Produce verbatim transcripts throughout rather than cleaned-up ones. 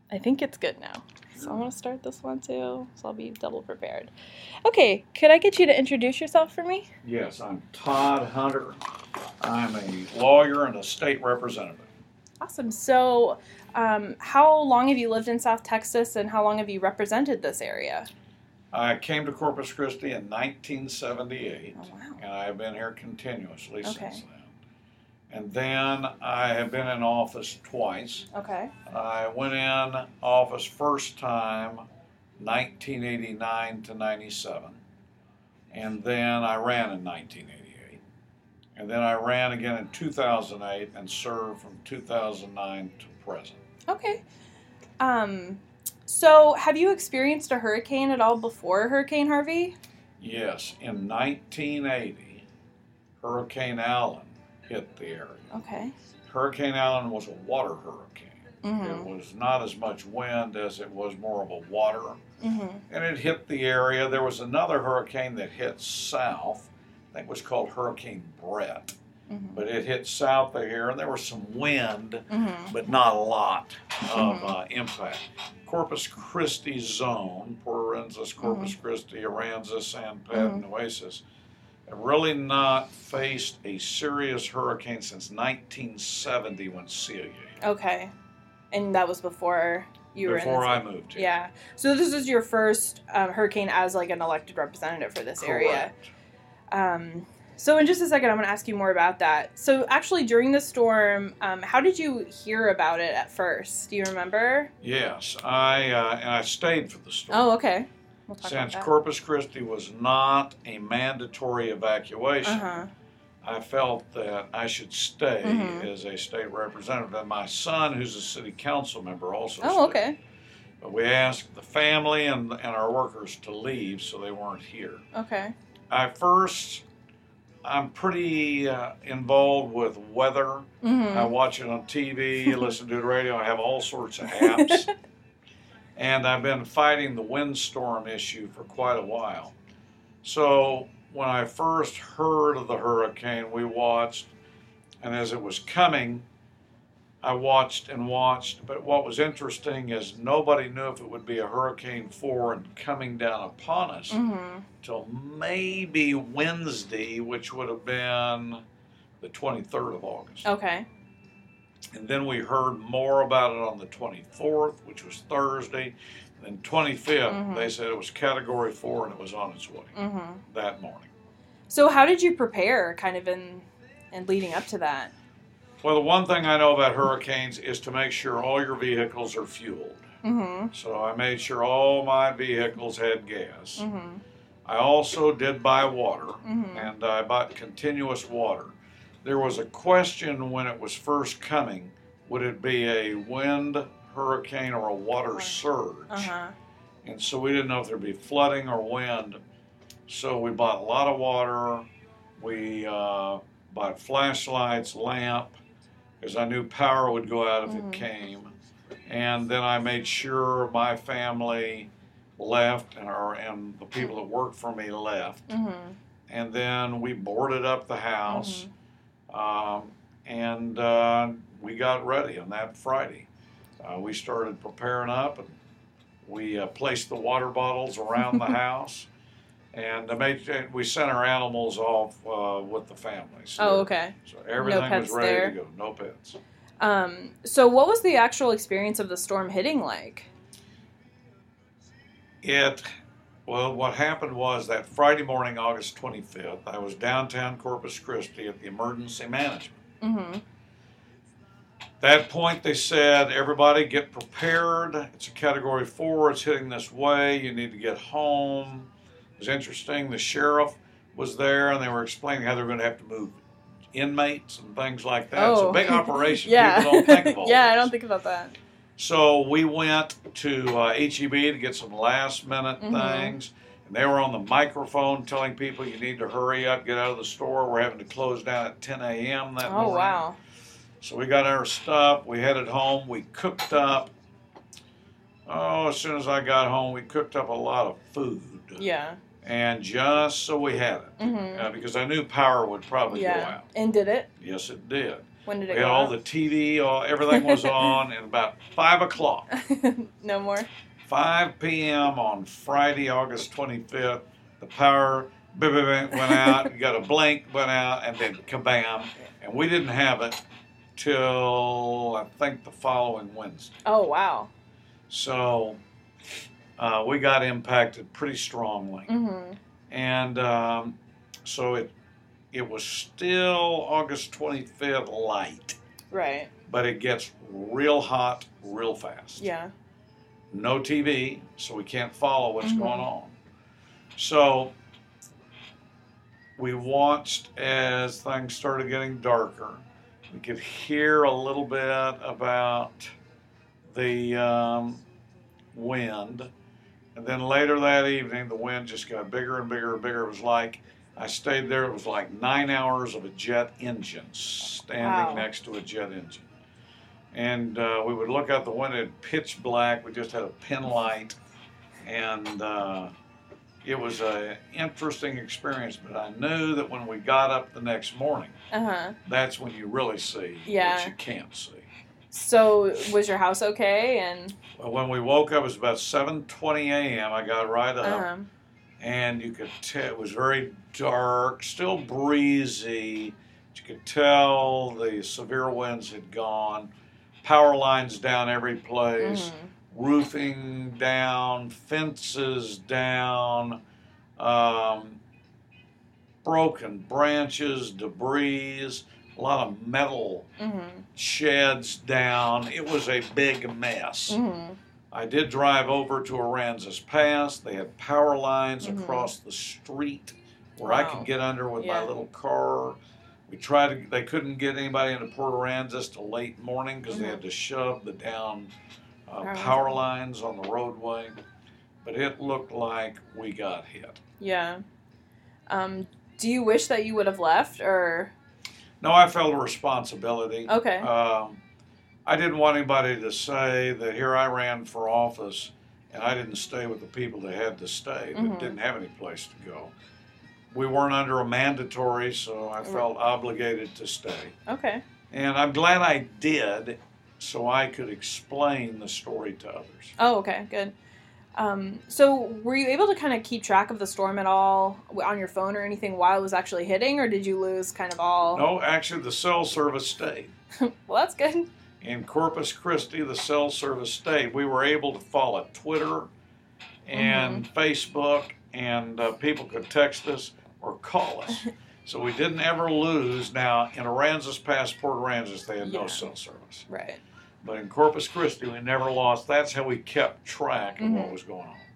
I think it's good now. So I'm going to start this one too, so I'll be double prepared. Okay, could I get you to introduce yourself for me? Yes, I'm Todd Hunter. I'm a lawyer and a state representative. Awesome. So um, how long have you lived in South Texas, and how long have you represented this area? I came to Corpus Christi in nineteen seventy-eight, Oh, wow. and I have been here continuously Okay. since then. And then I have been in office twice. Okay. I went in office first time nineteen eighty-nine to ninety-seven, and then I ran in nineteen eighty-eight, and then I ran again in two thousand eight and served from two thousand nine to present. Okay. Um, so have you experienced a hurricane at all before Hurricane Harvey? Yes, in nineteen eighty, Hurricane Allen hit the area. Okay. Hurricane Allen was a water hurricane. Mm-hmm. It was not as much wind as it was more of a water. Mm-hmm. And it hit the area. There was another hurricane that hit south. I think it was called Hurricane Brett. Mm-hmm. But it hit south of here, and there was some wind, Mm-hmm. but not a lot of Mhm. uh, impact. Corpus Christi zone, Port Aransas, Corpus Mhm. Christi, Aransas, San Pet, Mhm. and Oasis, have really not faced a serious hurricane since nineteen seventy when Celia hit. Okay. And that was before you were Before in I this. moved here. Yeah. So this is your first um, hurricane as like an elected representative for this area. Correct. Um, so in just a second, I'm going to ask you more about that. So actually, during the storm, um, how did you hear about it at first? Do you remember? Yes, I uh, and I stayed for the storm. Oh, okay. We'll talk Since about Corpus Christi was not a mandatory that. evacuation, Uh-huh. I felt that I should stay Mhm. as a state representative. And my son, who's a city council member, also Oh, stayed. okay. But we asked the family and, and our workers to leave, so they weren't here. Okay. I first, I'm pretty uh, involved with weather. I Mm-hmm. watch it on T V, listen to the radio. I have all sorts of apps. And I've been fighting the windstorm issue for quite a while. So when I first heard of the hurricane, we watched, and as it was coming, I watched and watched. But what was interesting is nobody knew if it would be a Hurricane four and coming down upon us Mm-hmm. till maybe Wednesday, which would have been the twenty-third of August. Okay. And then we heard more about it on the twenty-fourth, which was Thursday. And then twenty-fifth, Mhm. they said it was Category four and it was on its way Mm-hmm. that morning. So how did you prepare kind of in, in leading up to that? Well, the one thing I know about hurricanes is to make sure all your vehicles are fueled. Mm-hmm. So I made sure all my vehicles had gas. Mm-hmm. I also did buy water, Mm-hmm. and I bought continuous water. There was a question when it was first coming, would it be a wind hurricane or a water surge? Uh-huh. And so we didn't know if there'd be flooding or wind. So we bought a lot of water. We uh, bought flashlights, lamp, because I knew power would go out if Mhm. it came. And then I made sure my family left, and, our, and the people that worked for me left. Mm-hmm. And then we boarded up the house. Mm-hmm. Um, and uh, we got ready on that Friday. Uh, we started preparing up, and we uh, placed the water bottles around the house, and uh, made, we sent our animals off uh, with the family. So, Oh, okay. so everything pets was ready there? to go. No pets. Um, so what was the actual experience of the storm hitting like? It, well, what happened was that Friday morning, August twenty-fifth, I was downtown Corpus Christi at the emergency management. Mm-hmm. That point, they said, everybody get prepared. It's a Category four. It's hitting this way. You need to get home. It was interesting. The sheriff was there, and they were explaining how they were going to have to move inmates and things like that. It's Oh. a big operation. Yeah. People don't think of all yeah, I this. don't think about that. So we went to uh, H E B to get some last-minute Mhm. things. And they were on the microphone telling people you need to hurry up, get out of the store. We're having to close down at ten a.m. that Oh, morning. wow. So we got our stuff, we headed home, we cooked up. Oh, as soon as I got home, we cooked up a lot of food. Yeah. And just so we had it, Mm-hmm. uh, because I knew power would probably go Yeah. out. And did it? Yes, it did. When did it We go had all out? the T V, all, everything was on, and about five o'clock. No more? five p.m. on Friday, August twenty-fifth, the power bing, bing, bing, went out. You got a blink, went out, and then kabam. And we didn't have it till, I think, the following Wednesday. Oh, wow. So uh, we got impacted pretty strongly. Mm-hmm. And um, so it it was still August twenty-fifth light, Right. but it gets real hot real fast. Yeah. No T V, so we can't follow what's Mhm. going on. So we watched as things started getting darker. We could hear a little bit about the um, wind. And then later that evening, the wind just got bigger and bigger and bigger. It was like, I stayed there, it was like nine hours of a jet engine, standing Wow. next to a jet engine. And uh, we would look out the window, it pitch black, we just had a pin light. And uh, it was an interesting experience, but I knew that when we got up the next morning, Uh-huh. that's when you really see Yeah. what you can't see. So, was your house okay? And Well, when we woke up, it was about seven twenty a.m. I got right up. uh-huh. And you could tell it was very dark, still breezy. You could tell the severe winds had gone, power lines down every place, Mhm. roofing down, fences down, um, broken branches, debris, a lot of metal Mhm. sheds down. It was a big mess. Mhm. I did drive over to Aransas Pass. They had power lines Mhm. across the street where I Wow. could get under with Yeah. my little car. We tried to, they couldn't get anybody into Port Aransas till late morning because they Mhm. had to shove the down uh, Power power lines. lines on the roadway. But it looked like we got hit. Yeah. Um, do you wish that you would have left, or? No, I felt a responsibility. Okay. Um, I didn't want anybody to say that here I ran for office and I didn't stay with the people that had to stay, that Mhm. didn't have any place to go. We weren't under a mandatory, so I felt obligated to stay. Okay. And I'm glad I did, so I could explain the story to others. Oh, okay. Good. Um, so, were you able to kind of keep track of the storm at all on your phone or anything while it was actually hitting, or did you lose kind of all? No, actually, the cell service stayed. Well, that's good. In Corpus Christi, the cell service stayed. We were able to follow Twitter and Facebook, and uh, people could text us or call us. So we didn't ever lose. Now, in Aransas Pass, Port Aransas, they had Yeah. no cell service. Right. But in Corpus Christi, we never lost. That's how we kept track of what Mhm. was going on.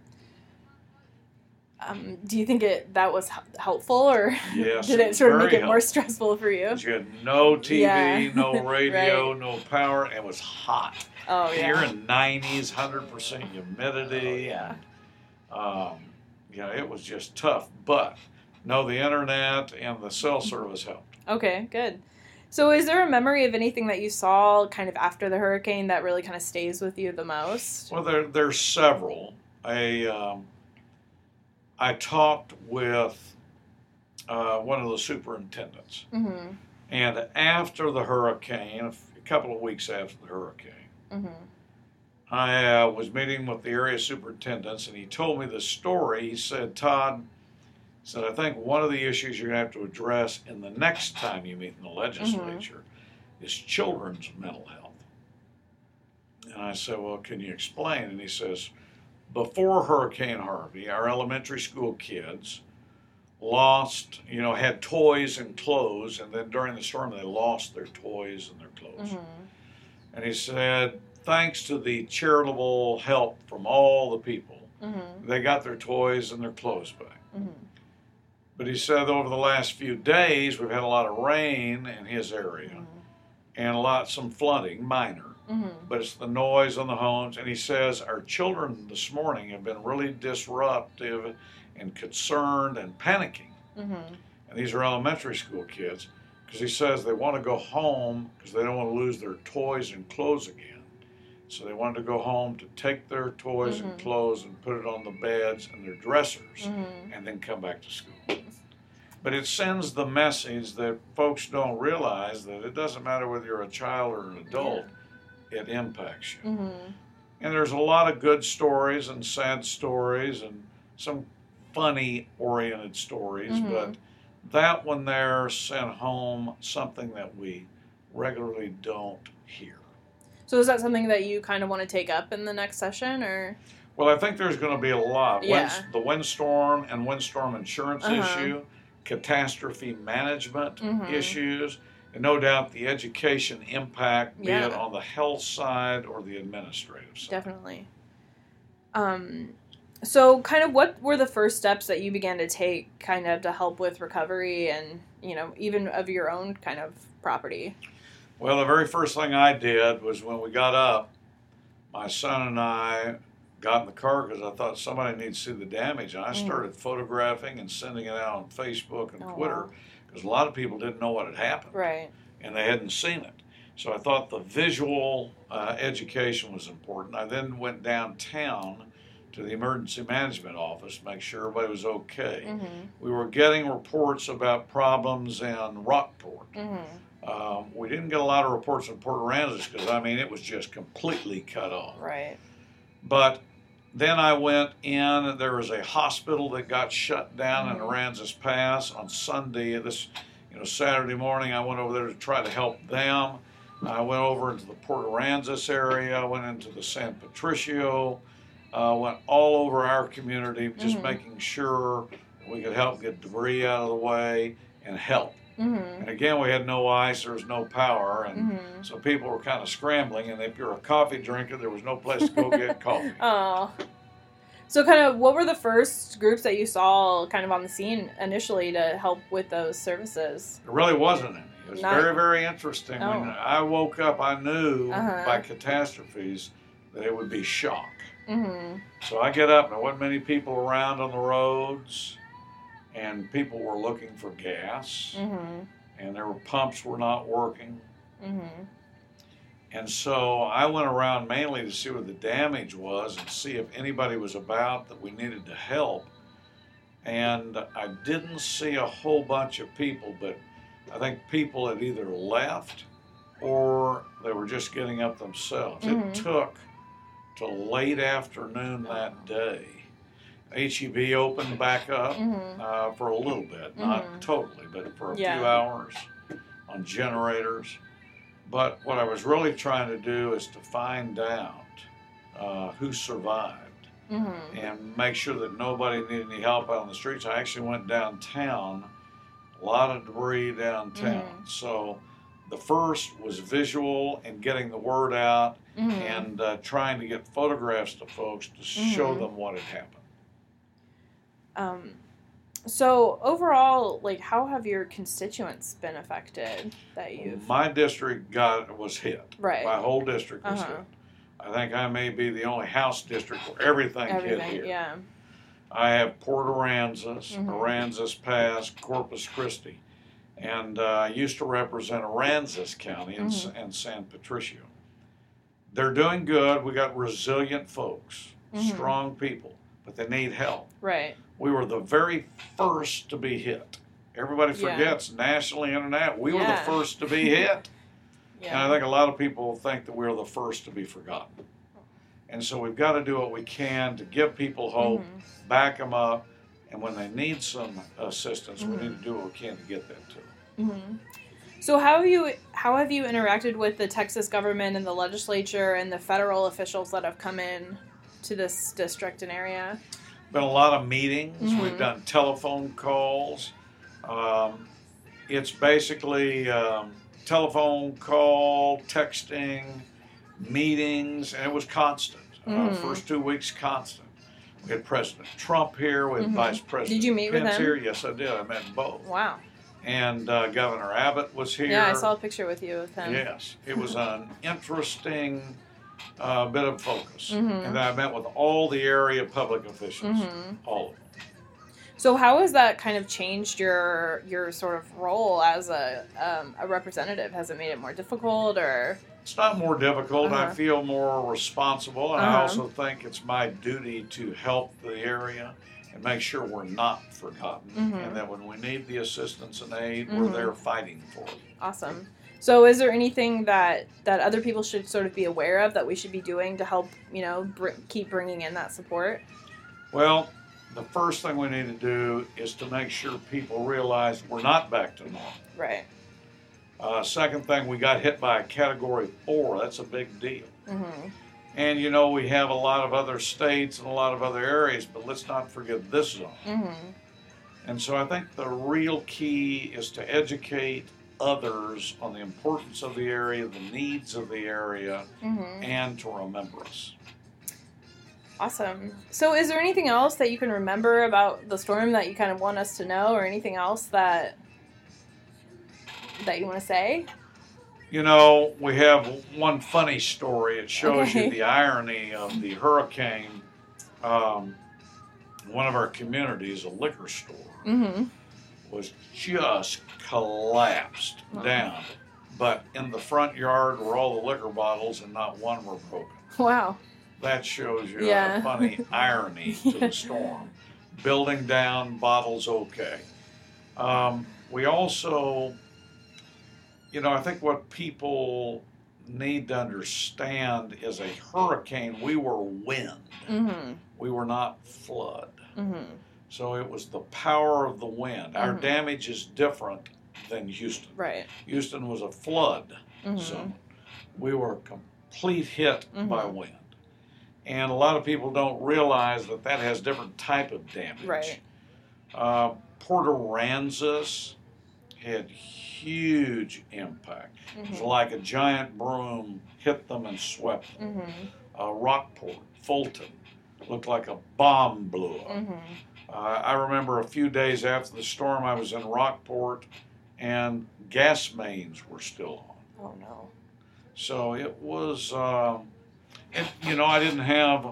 Um, do you think it that was h- helpful, or Yes, did it it was sort of very make it more helpful. stressful for you? 'Cause you had no T V, Yeah. no radio, Right. no power, and it was hot. Oh yeah. You're in nineties, one hundred percent humidity. Oh, yeah. And, um, you know, it was just tough. But, no, the internet and the cell service helped. Okay, good. So, is there a memory of anything that you saw kind of after the hurricane that really kind of stays with you the most? Well, there, there's several. A, um, I talked with uh, one of the superintendents. Mm-hmm. And after the hurricane, a f- a couple of weeks after the hurricane, Mm-hmm. I uh, was meeting with the area superintendents, and he told me the story. He said, Todd, he said, I think one of the issues you're going to have to address in the next time you meet in the legislature is children's mental health. And I said, well, can you explain? And he says, before Hurricane Harvey, our elementary school kids lost, you know, had toys and clothes, and then during the storm they lost their toys and their clothes. Mm-hmm. And he said, thanks to the charitable help from all the people, Mm-hmm. they got their toys and their clothes back. Mm-hmm. But he said over the last few days, we've had a lot of rain in his area and a lot, some flooding, minor. Mm-hmm. But it's the noise on the homes. And he says, our children this morning have been really disruptive and concerned and panicking. Mm-hmm. And these are elementary school kids, because he says they want to go home because they don't want to lose their toys and clothes again. So they wanted to go home to take their toys and Mhm. clothes and put it on the beds and their dressers Mm-hmm. and then come back to school. But it sends the message that folks don't realize that it doesn't matter whether you're a child or an adult, yeah. it impacts you. Mm-hmm. And there's a lot of good stories and sad stories and some funny oriented stories, Mm-hmm. but that one there sent home something that we regularly don't hear. So is that something that you kind of want to take up in the next session, or? Well, I think there's going to be a lot. Yeah. Winds, the windstorm and windstorm insurance Uh-huh. issue, catastrophe management Mm-hmm. issues, and no doubt the education impact, be Yeah. it on the health side or the administrative side. Definitely. Um, so kind of what were the first steps that you began to take kind of to help with recovery and, you know, even of your own kind of property? Well, the very first thing I did was when we got up, my son and I got in the car because I thought somebody needs to see the damage, and I Mm. started photographing and sending it out on Facebook and Oh, Twitter wow. because a lot of people didn't know what had happened. Right. And they hadn't seen it. So I thought the visual uh, education was important. I then went downtown to the emergency management office to make sure everybody was okay. Mm-hmm. We were getting reports about problems in Rockport. Mm-hmm. Um, we didn't get a lot of reports in Port Aransas because, I mean, it was just completely cut off. Right. But then I went in, there was a hospital that got shut down Mhm. in Aransas Pass on Sunday. This, you know, Saturday morning, I went over there to try to help them. I went over into the Port Aransas area, I went into the San Patricio, uh, went all over our community, just Mhm. making sure we could help get debris out of the way and help. Mm-hmm. And again, we had no ice, there was no power, and Mm-hmm. so people were kind of scrambling. And if you're a coffee drinker, there was no place to go get coffee. Oh. So kind of what were the first groups that you saw kind of on the scene initially to help with those services? There really wasn't any. It was Not- very, very interesting. Oh. When I woke up, I knew Uh-huh. by catastrophes that it would be shock. Mm-hmm. So I get up, and there wasn't many people around on the roads, and people were looking for gas, Mm-hmm. and their pumps were not working. Mm-hmm. And so I went around mainly to see what the damage was and see if anybody was about that we needed to help. And I didn't see a whole bunch of people, but I think people had either left or they were just getting up themselves. Mhm. It took till late afternoon that day. H E B opened back up Mm-hmm. uh, for a little bit, not Mhm. totally, but for a Yeah. few hours on generators. But what I was really trying to do is to find out uh, who survived Mm-hmm. and make sure that nobody needed any help out on the streets. I actually went downtown, a lot of debris downtown. Mhm. So the first was visual and getting the word out Mm-hmm. and uh, trying to get photographs to folks to show Mhm. them what had happened. Um, so overall, like, how have your constituents been affected that you've? My district got was hit. Right. My whole district was Uh-huh. hit. I think I may be the only House district where everything, hit Everything, here. yeah. I have Port Aransas, Mhm. Aransas Pass, Corpus Christi, and uh, I used to represent Aransas County and, Mhm. and San Patricio. They're doing good. We got resilient folks, Mhm. strong people, but they need help. Right. We were the very first to be hit. Everybody Yeah. forgets nationally, internet. We were Yeah. the first to be hit. And I Yeah. think a lot of people think that we're the first to be forgotten. And so we've got to do what we can to give people hope, Mhm. back them up, and when they need some assistance, Mhm. we need to do what we can to get that to them. Mm-hmm. So how have you how have you interacted with the Texas government and the legislature and the federal officials that have come in to this district and area? Been a lot of meetings. Mhm. We've done telephone calls. Um, it's basically um, telephone call, texting, meetings, and it was constant. Uh, Mhm. first two weeks, constant. We had President Trump here. We had Mhm. Vice President Did you meet with Pence him? here. Yes, I did. I met them both. Wow. And uh, Governor Abbott was here. Yeah, I saw a picture with you with him. Yes, it was an interesting uh, bit of focus. Mhm. And then I met with all the area public officials, Mhm. all of them. So how has that kind of changed your your sort of role as a um, a representative? Has it made it more difficult or? It's not more difficult. I Uh-huh. feel more responsible, and I Uh-huh. also think it's my duty to help the area and make sure we're not forgotten, Mm-hmm. and that when we need the assistance and aid, Mm-hmm. we're there fighting for it. Awesome. So is there anything that, that other people should sort of be aware of that we should be doing to help, you know, br- keep bringing in that support? Well, the first thing we need to do is to make sure people realize we're not back to normal. Right. Uh, second thing, we got hit by a category four. That's a big deal. Mm-hmm. And you know, we have a lot of other states and a lot of other areas, but let's not forget this zone. Mm-hmm. And so I think the real key is to educate others on the importance of the area, the needs of the area, Mm-hmm. and to remember us. Awesome. So is there anything else that you can remember about the storm that you kind of want us to know, or anything else that that you want to say? You know, we have one funny story. It shows Okay. you the irony of the hurricane. Um, one of our communities, a liquor store, Mm-hmm. was just collapsed Wow. down. But in the front yard were all the liquor bottles, and not one were broken. Wow. That shows you Yeah. a funny irony to the storm. Building down, bottles okay. Um, we also, you know, I think what people need to understand is a hurricane, we were wind. Mm-hmm. We were not flood. Mm-hmm. So it was the power of the wind. Our Mhm. damage is different than Houston. Right. Houston was a flood Mm-hmm. zone. We were a complete hit by Mhm. wind. And a lot of people don't realize that that has different type of damage. Right. Uh, Port Aransas had huge impact. It was Mm-hmm. like a giant broom hit them and swept them. Mm-hmm. Uh, Rockport, Fulton, looked like a bomb blew up. Mm-hmm. Uh, I remember a few days after the storm, I was in Rockport, and gas mains were still on. Oh no. So it was, um, it, you know, I didn't have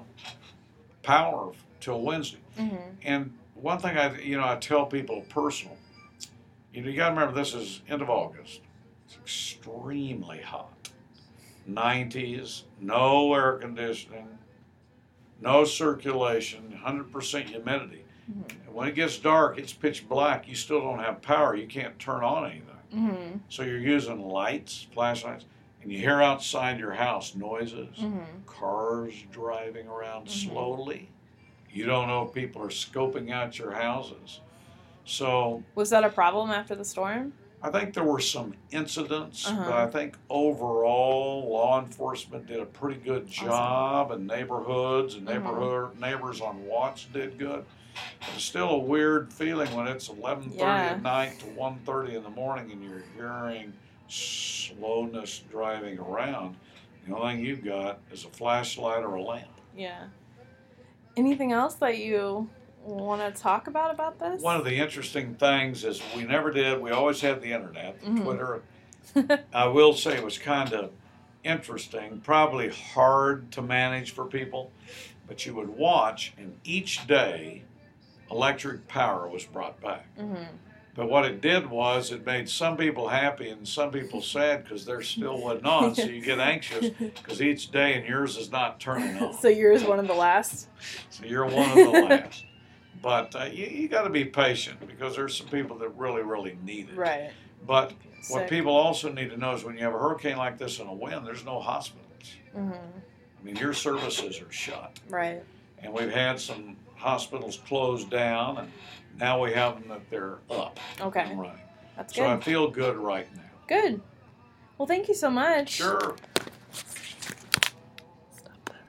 power till Wednesday. Mm-hmm. And one thing I, you know, I tell people personal, you know, you got to remember this is end of August. It's extremely hot. nineties, no air conditioning, no circulation, one hundred percent humidity. Mm-hmm. And when it gets dark, it's pitch black. You still don't have power. You can't turn on anything. Mm-hmm. So you're using lights, flashlights, and you hear outside your house noises, Mm-hmm. cars driving around Mhm. slowly. You don't know if people are scoping out your houses. So Was that a problem after the storm? I think there were some incidents, Uh-huh. but I think overall law enforcement did a pretty good job, and neighborhoods and Mhm. neighborhood neighbors on watch did good. But it's still a weird feeling when it's eleven thirty Yeah. at night to one thirty in the morning, and you're hearing slowness driving around. The only thing you've got is a flashlight or a lamp. Yeah. Anything else that you want to talk about about this? One of the interesting things is we never did. We always had the internet, Mhm. Twitter. I will say it was kind of interesting, probably hard to manage for people, but you would watch, and each day electric power was brought back. Mm-hmm. But what it did was it made some people happy and some people sad because theirs still wasn't on. So you get anxious because each day and yours is not turning on. So yours one of the last. So you're one of the last. But uh, you, you got to be patient because there's some people that really, really need it. Right. But what Sick. people also need to know is when you have a hurricane like this and a wind, there's no hospitals. Mm-hmm. I mean, your services are shut. Right. And we've had some hospitals closed down, and now we have them that they're up Okay. and running. That's So I good. feel good right now. Good. Well, thank you so much. Sure.